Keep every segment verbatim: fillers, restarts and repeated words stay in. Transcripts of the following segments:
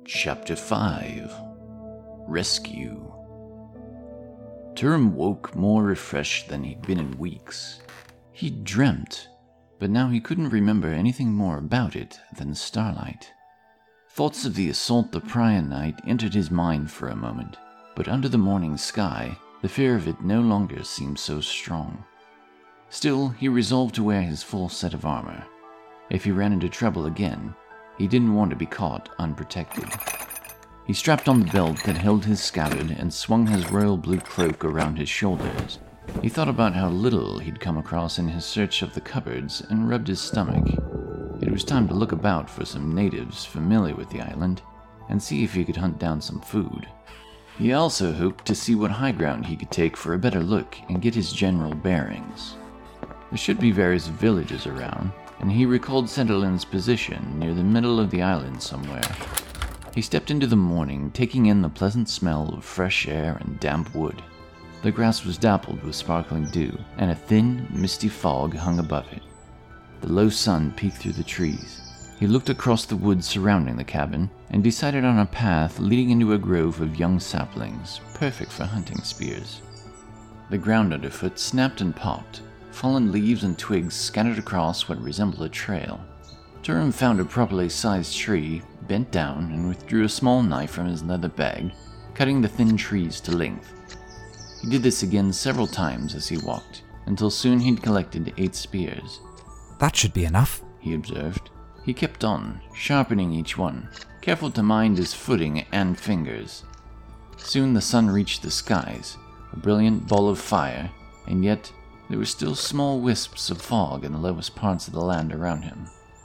Chapter five. Rescue. Turum woke more refreshed than he'd been in weeks. He'd dreamt, but now he couldn't remember anything more about it than starlight. Thoughts of the assault the prior night entered his mind for a moment, but under the morning sky, the fear of it no longer seemed so strong. Still, he resolved to wear his full set of armor. If he ran into trouble again, he didn't want to be caught unprotected. He strapped on the belt that held his scabbard and swung his royal blue cloak around his shoulders. He thought about how little he'd come across in his search of the cupboards and rubbed his stomach. It was time to look about for some natives familiar with the island and see if he could hunt down some food. He also hoped to see what high ground he could take for a better look and get his general bearings. There should be various villages around, and he recalled Centerland's position near the middle of the island somewhere. He stepped into the morning, taking in the pleasant smell of fresh air and damp wood. The grass was dappled with sparkling dew, and a thin, misty fog hung above it. The low sun peeked through the trees. He looked across the woods surrounding the cabin and decided on a path leading into a grove of young saplings, perfect for hunting spears. The ground underfoot snapped and popped. Fallen leaves and twigs scattered across what resembled a trail. Turum found a properly sized tree, bent down, and withdrew a small knife from his leather bag, cutting the thin trees to length. He did this again several times as he walked, until soon he'd collected eight spears. That should be enough, he observed. He kept on, sharpening each one, careful to mind his footing and fingers. Soon the sun reached the skies, a brilliant ball of fire, and yet there were still small wisps of fog in the lowest parts of the land around him.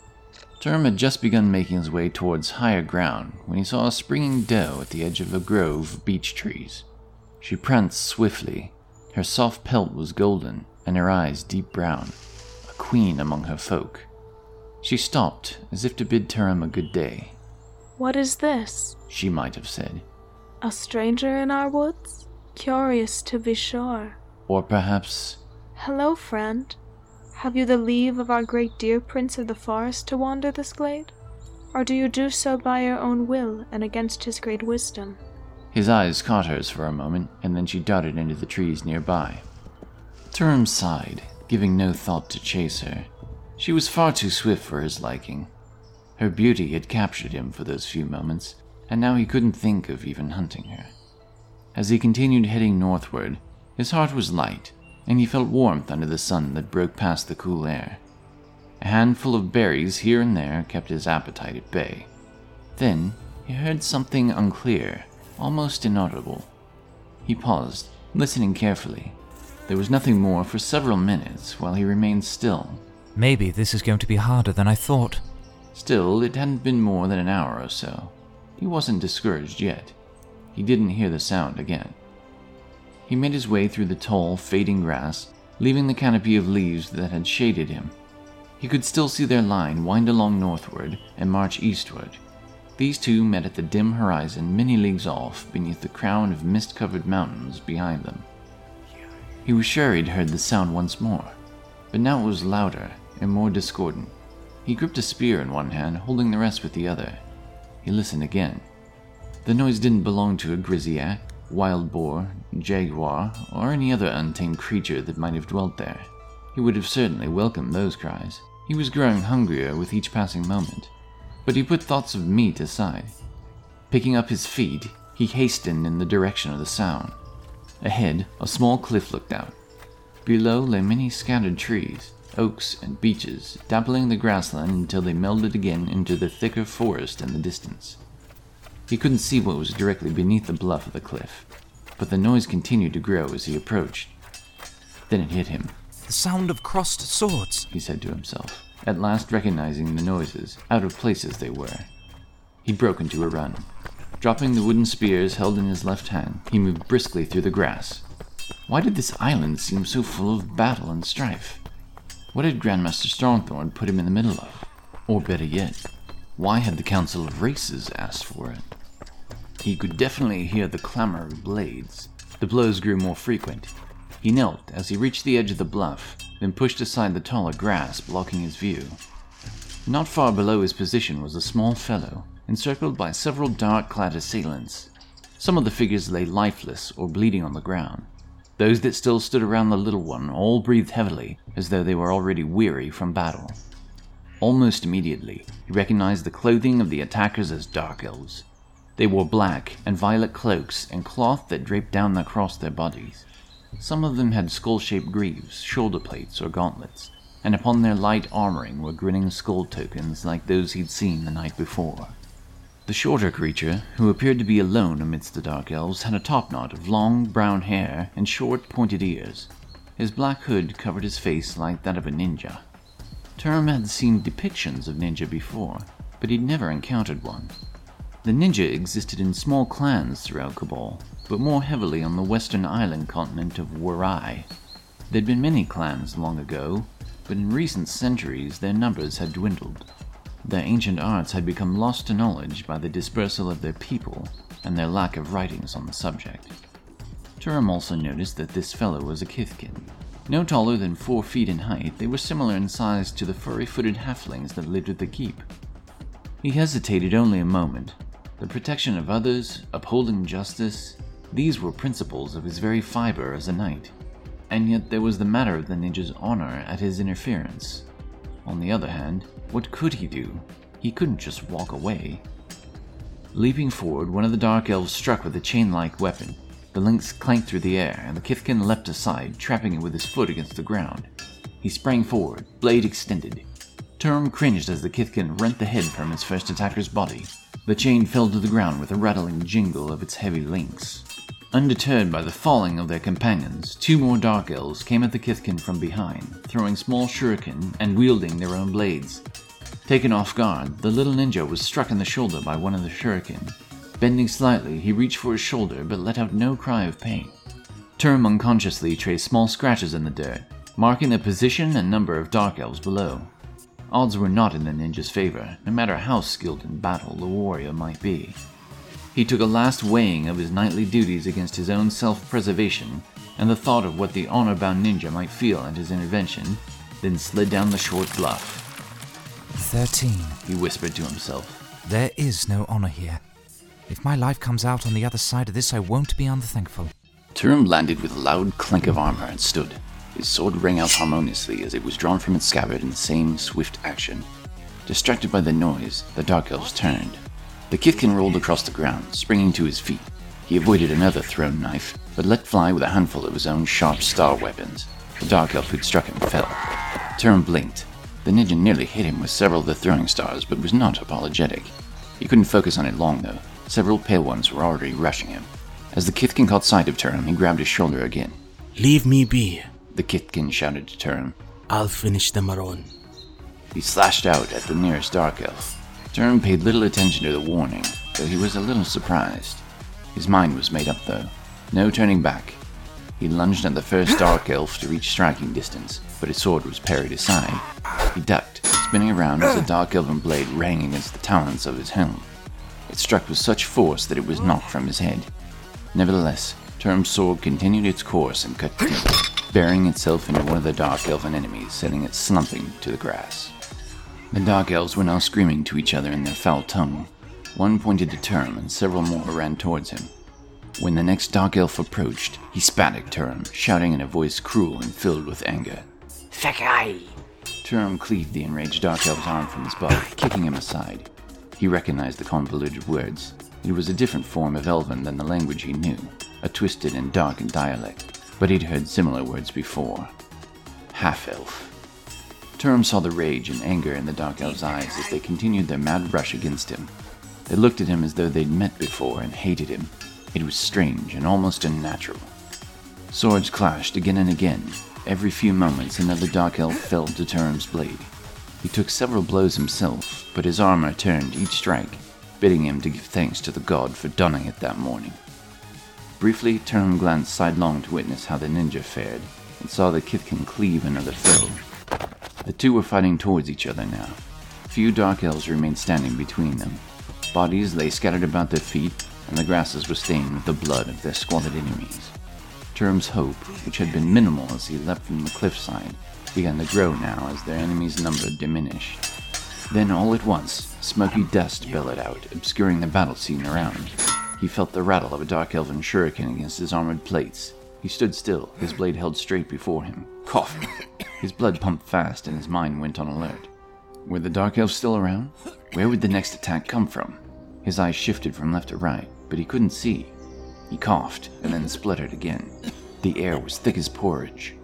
Turum had just begun making his way towards higher ground when he saw a springing doe at the edge of a grove of beech trees. She pranced swiftly. Her soft pelt was golden, and her eyes deep brown, a queen among her folk. She stopped, as if to bid Turum a good day. "What is this?" she might have said. "A stranger in our woods? Curious to be sure." Or perhaps, "Hello, friend. Have you the leave of our great deer prince of the forest to wander this glade? Or do you do so by your own will and against his great wisdom?" His eyes caught hers for a moment, and then she darted into the trees nearby. Turum sighed, giving no thought to chase her. She was far too swift for his liking. Her beauty had captured him for those few moments, and now he couldn't think of even hunting her. As he continued heading northward, his heart was light, and he felt warmth under the sun that broke past the cool air. A handful of berries here and there kept his appetite at bay. Then he heard something unclear, almost inaudible. He paused, listening carefully. There was nothing more for several minutes while he remained still. Maybe this is going to be harder than I thought. Still, it hadn't been more than an hour or so. He wasn't discouraged yet. He didn't hear the sound again. He made his way through the tall, fading grass, leaving the canopy of leaves that had shaded him. He could still see their line wind along northward and march eastward. These two met at the dim horizon many leagues off beneath the crown of mist-covered mountains behind them. He was sure he'd heard the sound once more, but now it was louder and more discordant. He gripped a spear in one hand, holding the rest with the other. He listened again. The noise didn't belong to a grizzly, wild boar, jaguar, or any other untamed creature that might have dwelt there. He would have certainly welcomed those cries. He was growing hungrier with each passing moment, but he put thoughts of meat aside. Picking up his feet, he hastened in the direction of the sound. Ahead, a small cliff looked out. Below lay many scattered trees, oaks and beeches, dappling the grassland until they melded again into the thicker forest in the distance. He couldn't see what was directly beneath the bluff of the cliff, but the noise continued to grow as he approached. Then it hit him. The sound of crossed swords, he said to himself, at last recognizing the noises, out of place as they were. He broke into a run. Dropping the wooden spears held in his left hand, he moved briskly through the grass. Why did this island seem so full of battle and strife? What had Grandmaster Strongthorn put him in the middle of? Or better yet, why had the Council of Races asked for it? He could definitely hear the clamor of blades. The blows grew more frequent. He knelt as he reached the edge of the bluff, then pushed aside the taller grass blocking his view. Not far below his position was a small fellow, encircled by several dark-clad assailants. Some of the figures lay lifeless or bleeding on the ground. Those that still stood around the little one all breathed heavily, as though they were already weary from battle. Almost immediately, he recognized the clothing of the attackers as Dark Elves. They wore black and violet cloaks and cloth that draped down across their bodies. Some of them had skull-shaped greaves, shoulder plates, or gauntlets, and upon their light armoring were grinning skull tokens like those he'd seen the night before. The shorter creature, who appeared to be alone amidst the Dark Elves, had a topknot of long, brown hair and short, pointed ears. His black hood covered his face like that of a ninja. Turm had seen depictions of ninja before, but he'd never encountered one. The ninja existed in small clans throughout Cabal, but more heavily on the western island continent of Warai. There'd been many clans long ago, but in recent centuries their numbers had dwindled. Their ancient arts had become lost to knowledge by the dispersal of their people and their lack of writings on the subject. Turm also noticed that this fellow was a Kithkin. No taller than four feet in height, they were similar in size to the furry-footed halflings that lived at the keep. He hesitated only a moment. The protection of others, upholding justice, these were principles of his very fiber as a knight. And yet there was the matter of the ninja's honor at his interference. On the other hand, what could he do? He couldn't just walk away. Leaping forward, one of the Dark Elves struck with a chain-like weapon. The lynx clanked through the air, and the Kithkin leapt aside, trapping it with his foot against the ground. He sprang forward, blade extended. Turm cringed as the Kithkin rent the head from its first attacker's body. The chain fell to the ground with a rattling jingle of its heavy links. Undeterred by the falling of their companions, two more Dark Elves came at the Kithkin from behind, throwing small shuriken and wielding their own blades. Taken off guard, the little ninja was struck in the shoulder by one of the shuriken. Bending slightly, he reached for his shoulder but let out no cry of pain. Turm unconsciously traced small scratches in the dirt, marking the position and number of Dark Elves below. Odds were not in the ninja's favor, no matter how skilled in battle the warrior might be. He took a last weighing of his knightly duties against his own self-preservation and the thought of what the honor-bound ninja might feel at his intervention, then slid down the short bluff. Thirteen, he whispered to himself. There is no honor here. If my life comes out on the other side of this, I won't be unthankful. Turm landed with a loud clink of armor and stood. His sword rang out harmoniously as it was drawn from its scabbard in the same swift action. Distracted by the noise, the Dark Elves turned. The Kithkin rolled across the ground, springing to his feet. He avoided another thrown knife, but let fly with a handful of his own sharp star weapons. The Dark Elf who'd struck him fell. Turm blinked. The ninja nearly hit him with several of the throwing stars, but was not apologetic. He couldn't focus on it long, though. Several pale ones were already rushing him. As the Kithkin caught sight of Turm, he grabbed his shoulder again. Leave me be, the Kithkin shouted to Turm. I'll finish the Maron. He slashed out at the nearest Dark Elf. Turm paid little attention to the warning, though he was a little surprised. His mind was made up, though. No turning back. He lunged at the first Dark Elf to reach striking distance, but his sword was parried aside. He ducked, spinning around as the Dark Elven blade rang against the talons of his helm. It struck with such force that it was knocked from his head. Nevertheless, Turm's sword continued its course and cut deep, burying itself into one of the Dark Elven enemies, sending it slumping to the grass. The Dark Elves were now screaming to each other in their foul tongue. One pointed to Turm, and several more ran towards him. When the next Dark Elf approached, he spat at Turm, shouting in a voice cruel and filled with anger. Sakai! Turm cleaved the enraged Dark Elf's arm from his body, kicking him aside. He recognized the convoluted words. It was a different form of Elven than the language he knew, a twisted and darkened dialect, but he'd heard similar words before. Half-Elf. Turm saw the rage and anger in the Dark Elf's eyes as they continued their mad rush against him. They looked at him as though they'd met before and hated him. It was strange and almost unnatural. Swords clashed again and again. Every few moments another Dark Elf fell to Turm's blade. He took several blows himself, but his armor turned each strike, bidding him to give thanks to the god for donning it that morning. Briefly, Turm glanced sidelong to witness how the ninja fared, and saw the Kithkin cleave another foe. The two were fighting towards each other now. Few Dark Elves remained standing between them. Bodies lay scattered about their feet, and the grasses were stained with the blood of their squalid enemies. Turm's hope, which had been minimal as he leapt from the cliffside, began to grow now as their enemies' number diminished. Then all at once, smoky dust billowed out, obscuring the battle scene around. He felt the rattle of a dark elven shuriken against his armored plates. He stood still, his blade held straight before him, coughing. His blood pumped fast and his mind went on alert. Were the dark elves still around? Where would the next attack come from? His eyes shifted from left to right, but he couldn't see. He coughed and then spluttered again. The air was thick as porridge.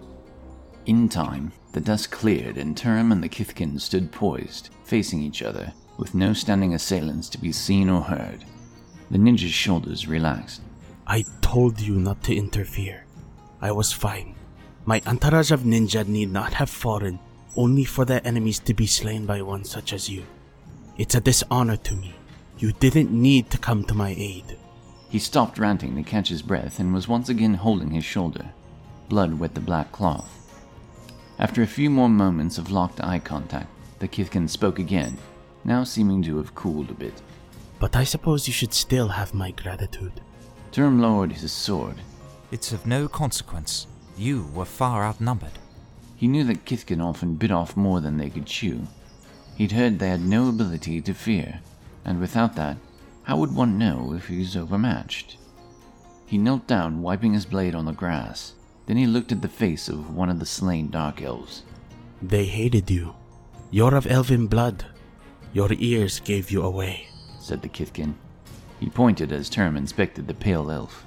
In time, the dust cleared and Turum and the Kithkin stood poised, facing each other, with no standing assailants to be seen or heard. The ninja's shoulders relaxed. I told you not to interfere. I was fine. My entourage of ninja need not have fallen, only for their enemies to be slain by one such as you. It's a dishonor to me. You didn't need to come to my aid. He stopped ranting to catch his breath and was once again holding his shoulder. Blood wet the black cloth. After a few more moments of locked eye contact, the Kithkin spoke again, now seeming to have cooled a bit. But I suppose you should still have my gratitude. Turum lowered his sword. It's of no consequence. You were far outnumbered. He knew that Kithkin often bit off more than they could chew. He'd heard they had no ability to fear, and without that, how would one know if he was overmatched? He knelt down, wiping his blade on the grass. Then he looked at the face of one of the slain dark elves. They hated you. You're of elven blood. Your ears gave you away, said the Kithkin. He pointed as Turum inspected the pale elf.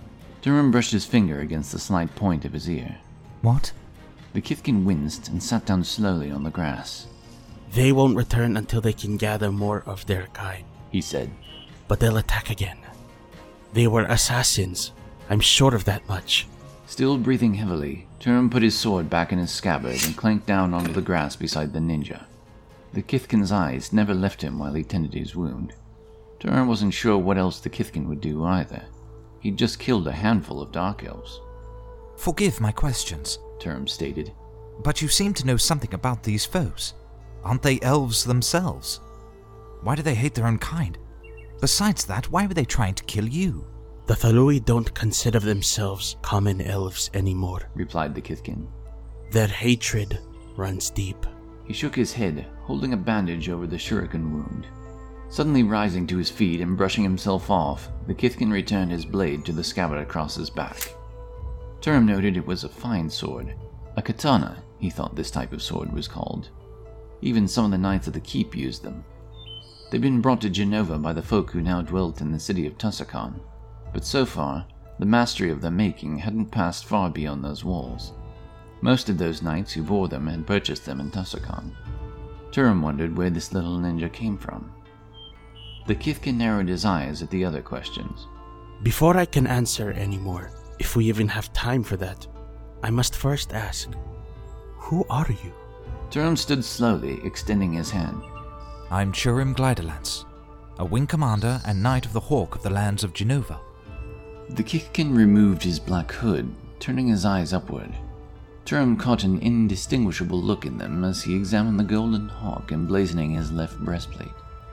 Turum brushed his finger against the slight point of his ear. What? The Kithkin winced and sat down slowly on the grass. They won't return until they can gather more of their kind, he said. But they'll attack again. They were assassins. I'm sure of that much. Still breathing heavily, Turum put his sword back in his scabbard and clanked down onto the grass beside the ninja. The Kithkin's eyes never left him while he tended his wound. Turum wasn't sure what else the Kithkin would do either. He'd just killed a handful of dark elves. Forgive my questions, Turum stated. But you seem to know something about these foes. Aren't they elves themselves? Why do they hate their own kind? Besides that, why were they trying to kill you? The Thalui don't consider themselves common elves anymore, replied the Kithkin. Their hatred runs deep. He shook his head, holding a bandage over the shuriken wound. Suddenly rising to his feet and brushing himself off, the Kithkin returned his blade to the scabbard across his back. Turum noted it was a fine sword. A katana, he thought this type of sword was called. Even some of the knights of the keep used them. They'd been brought to Jenova by the folk who now dwelt in the city of Tussakan, but so far, the mastery of their making hadn't passed far beyond those walls. Most of those knights who bore them had purchased them in Tussakan. Turum wondered where this little ninja came from. The Kithkin narrowed his eyes at the other questions. Before I can answer any more, if we even have time for that, I must first ask, who are you? Turum stood slowly, extending his hand. I'm Turum Gliderlance, a wing commander and knight of the Hawk of the lands of Jenova. The Kithkin removed his black hood, turning his eyes upward. Turum caught an indistinguishable look in them as he examined the golden hawk emblazoning his left breastplate.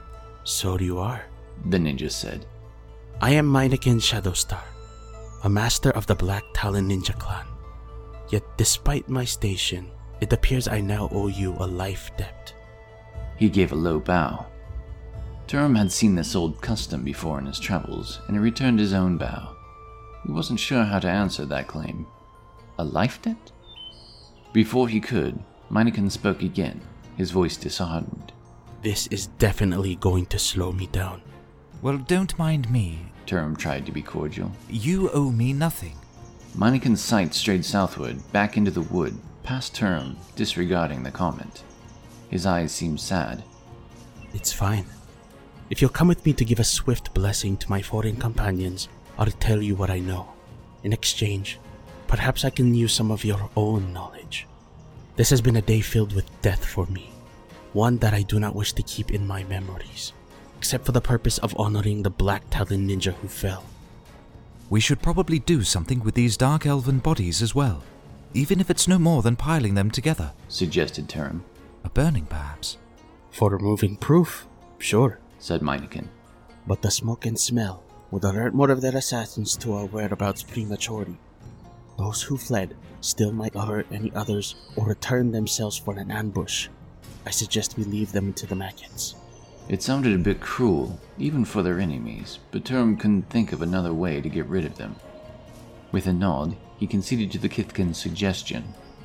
So you are, the ninja said. I am Meineken Shadowstar, a master of the Black Talon Ninja Clan. Yet despite my station, it appears I now owe you a life debt. He gave a low bow. Turum had seen this old custom before in his travels, and he returned his own bow. He wasn't sure how to answer that claim. A life debt? Before he could, Meineken spoke again, his voice disheartened. This is definitely going to slow me down. Well, don't mind me. Turum tried to be cordial. You owe me nothing. Meineken's sight strayed southward, back into the wood, past Turum, disregarding the comment. His eyes seemed sad. It's fine. If you'll come with me to give a swift blessing to my foreign companions, I'll tell you what I know. In exchange, perhaps I can use some of your own knowledge. This has been a day filled with death for me. One that I do not wish to keep in my memories, except for the purpose of honoring the Black Talon ninja who fell. We should probably do something with these dark elven bodies as well, even if it's no more than piling them together, suggested Turum. A burning, perhaps. For removing proof, sure, said Meineken. But the smoke and smell would alert more of their assassins to our whereabouts prematurely. Those who fled still might alert any others or return themselves for an ambush. I suggest we leave them to the maggots. It sounded a bit cruel, even for their enemies, but Turum couldn't think of another way to get rid of them. With a nod, he conceded to the Kithkin's suggestion.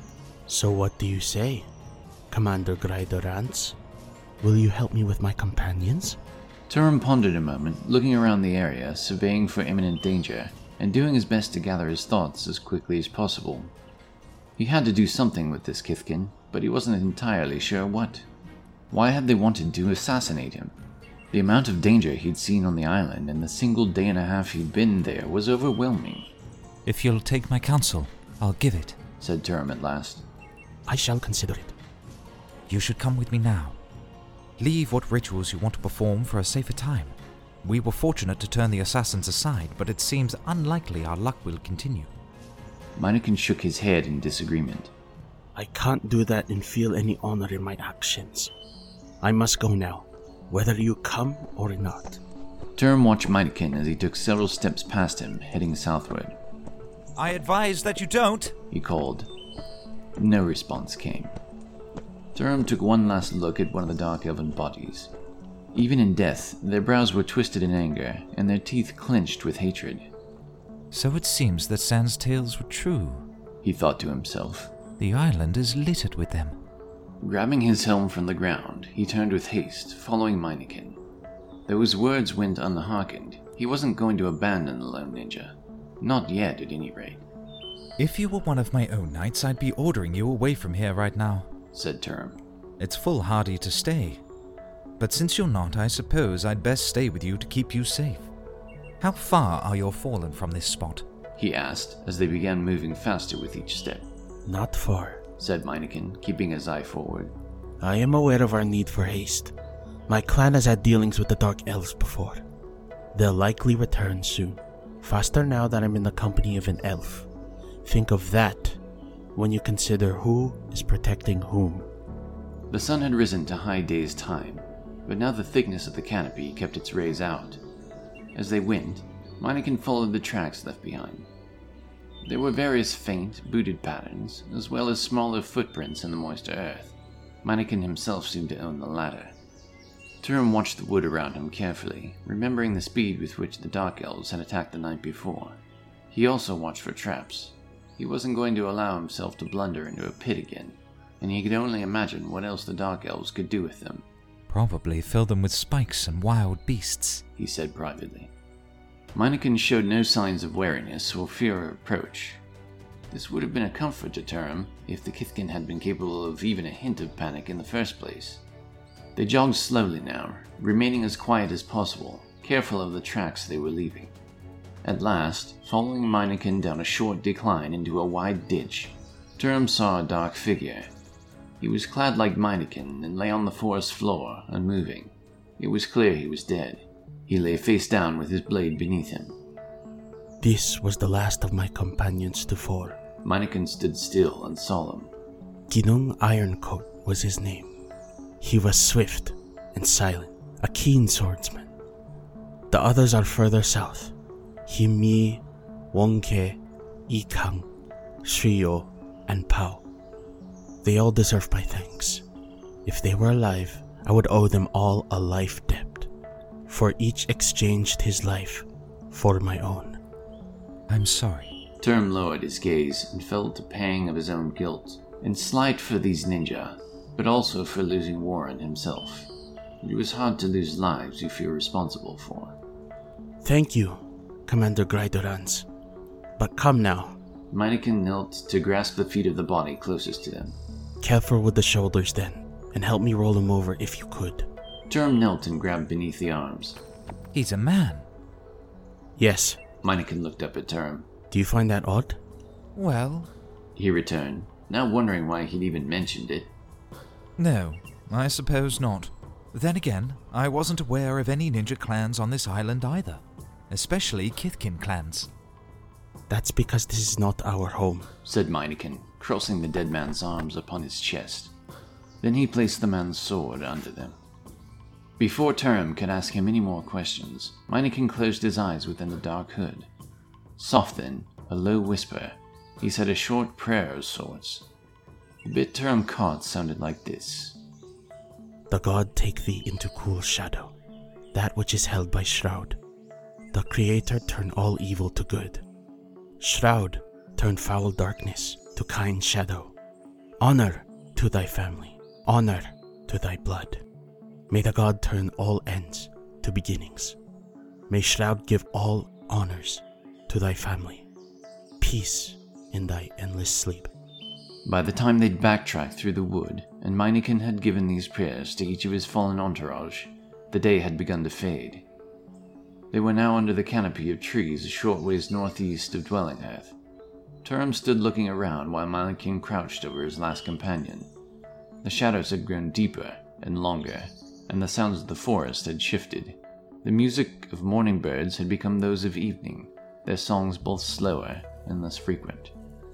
So what do you say, Commander Graidorance? Will you help me with my companions? Turum pondered a moment, looking around the area, surveying for imminent danger, and doing his best to gather his thoughts as quickly as possible. He had to do something with this Kithkin, but he wasn't entirely sure what. Why had they wanted to assassinate him? The amount of danger he'd seen on the island in the single day and a half he'd been there was overwhelming. If you'll take my counsel, I'll give it, said Turum at last. I shall consider it. You should come with me now. Leave what rituals you want to perform for a safer time. We were fortunate to turn the assassins aside, but it seems unlikely our luck will continue. Minikin shook his head in disagreement. I can't do that and feel any honor in my actions. I must go now, whether you come or not. Turum watched Minikin as he took several steps past him, heading southward. I advise that you don't, he called. No response came. Turum took one last look at one of the dark elven bodies. Even in death, their brows were twisted in anger, and their teeth clenched with hatred. So it seems that Sans tales were true, he thought to himself. The island is littered with them. Grabbing his helm from the ground, he turned with haste, following Minikin. Though his words went unhearkened, he wasn't going to abandon the lone ninja. Not yet, at any rate. If you were one of my own knights, I'd be ordering you away from here right now, said Turum. It's foolhardy to stay. But since you're not, I suppose I'd best stay with you to keep you safe. How far are your fallen from this spot? He asked, as they began moving faster with each step. Not far, said Minikin, keeping his eye forward. I am aware of our need for haste. My clan has had dealings with the Dark Elves before. They'll likely return soon. Faster now that I'm in the company of an elf. Think of that when you consider who is protecting whom. The sun had risen to high day's time, but now the thickness of the canopy kept its rays out. As they went, Minikin followed the tracks left behind. There were various faint, booted patterns, as well as smaller footprints in the moister earth. Minikin himself seemed to own the latter. Turum watched the wood around him carefully, remembering the speed with which the Dark Elves had attacked the night before. He also watched for traps. He wasn't going to allow himself to blunder into a pit again, and he could only imagine what else the Dark Elves could do with them. Probably fill them with spikes and wild beasts, he said privately. Minikin showed no signs of wariness or fear of approach. This would have been a comfort to Turum if the Kithkin had been capable of even a hint of panic in the first place. They jogged slowly now, remaining as quiet as possible, careful of the tracks they were leaving. At last, following Minikin down a short decline into a wide ditch, Turum saw a dark figure. He was clad like Minikin and lay on the forest floor, unmoving. It was clear he was dead. He lay face down with his blade beneath him. This was the last of my companions to fall. Minikin stood still and solemn. Ginung Ironcoat was his name. He was swift and silent, a keen swordsman. The others are further south. Himi, Wongke, Ikang, Shrio, and Pao. They all deserve my thanks. If they were alive, I would owe them all a life debt, for each exchanged his life for my own. I'm sorry. Turum lowered his gaze and felt a pang of his own guilt, and slight for these ninja, but also for losing Warren himself. It was hard to lose lives you feel responsible for. Thank you, Commander Graidorance. But come now. Minikin knelt to grasp the feet of the body closest to them. Careful with the shoulders then, and help me roll him over if you could. Turum knelt and grabbed beneath the arms. He's a man. Yes. Minikin looked up at Turum. Do you find that odd? Well, he returned, now wondering why he'd even mentioned it. No, I suppose not. Then again, I wasn't aware of any ninja clans on this island either, especially Kithkin clans. That's because this is not our home, said Minikin, crossing the dead man's arms upon his chest. Then he placed the man's sword under them. Before Turum could ask him any more questions, Minikin closed his eyes within the dark hood. Soft then, a low whisper, he said a short prayer of sorts. The bit Turum caught sounded like this. the god take thee into cool shadow, that which is held by Shroud. The Creator turn all evil to good. Shroud turn foul darkness to kind shadow. Honor to thy family, honor to thy blood. May the god turn all ends to beginnings. May Shroud give all honors to thy family. Peace in thy endless sleep. By the time they'd backtracked through the wood, and Meineken had given these prayers to each of his fallen entourage, the day had begun to fade. They were now under the canopy of trees a short ways northeast of Dwelling Earth. Turum stood looking around while Meineken crouched over his last companion. The shadows had grown deeper and longer, and the sounds of the forest had shifted. The music of morning birds had become those of evening, their songs both slower and less frequent.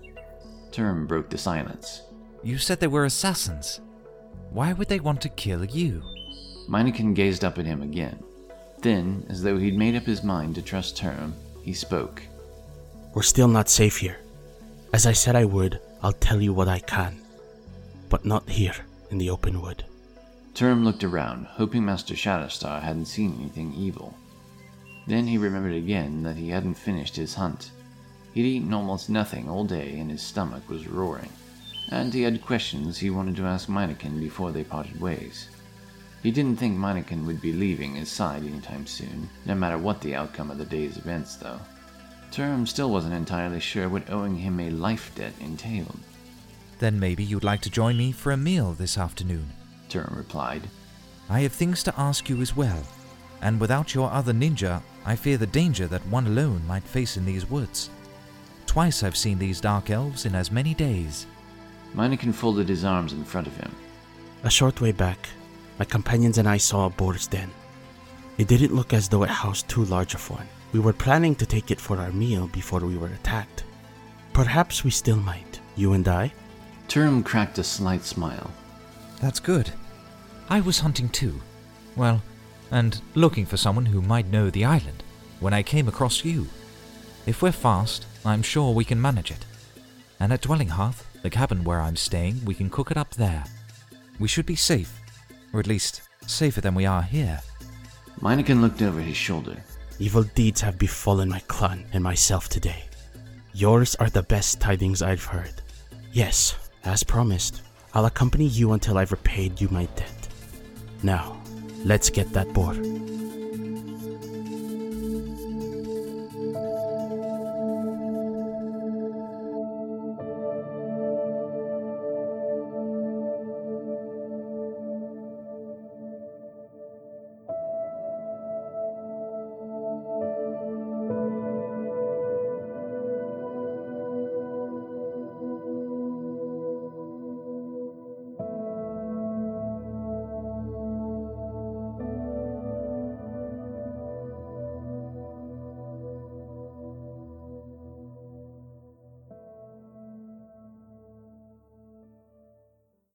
Turum broke the silence. You said they were assassins. Why would they want to kill you? Meineken gazed up at him again. Then, as though he'd made up his mind to trust Turum, he spoke. We're still not safe here. As I said I would, I'll tell you what I can. But not here, in the open wood. Turum looked around, hoping Master Shatterstar hadn't seen anything evil. Then he remembered again that he hadn't finished his hunt. He'd eaten almost nothing all day and his stomach was roaring, and he had questions he wanted to ask Meineken before they parted ways. He didn't think Meineken would be leaving his side anytime soon, no matter what the outcome of the day's events, though. Turum still wasn't entirely sure what owing him a life debt entailed. Then maybe you'd like to join me for a meal this afternoon, Turum replied. I have things to ask you as well, and without your other ninja, I fear the danger that one alone might face in these woods. Twice I've seen these dark elves in as many days. Meineken folded his arms in front of him. A short way back, my companions and I saw a boar's den. It didn't look as though it housed too large of one. We were planning to take it for our meal before we were attacked. Perhaps we still might, you and I? Turum cracked a slight smile. That's good. I was hunting too. Well, and looking for someone who might know the island when I came across you. If we're fast, I'm sure we can manage it. And at Dwelling Hearth, the cabin where I'm staying, we can cook it up there. We should be safe, or at least safer than we are here. Meineken looked over his shoulder. Evil deeds have befallen my clan and myself today. Yours are the best tidings I've heard. Yes, as promised, I'll accompany you until I've repaid you my debt. Now, let's get that boar.